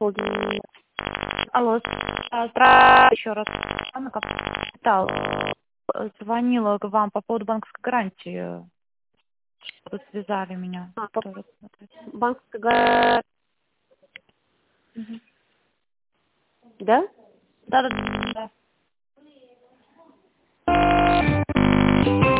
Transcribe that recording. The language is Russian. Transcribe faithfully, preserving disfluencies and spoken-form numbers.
услуги. Алло, а, здравствуйте еще раз. Анна Капитал. Звонила к вам по поводу банковской гарантии. Вы связали меня. А, Тоже смотреть. банковская гарантия. Мгм. Да? Да, да, да.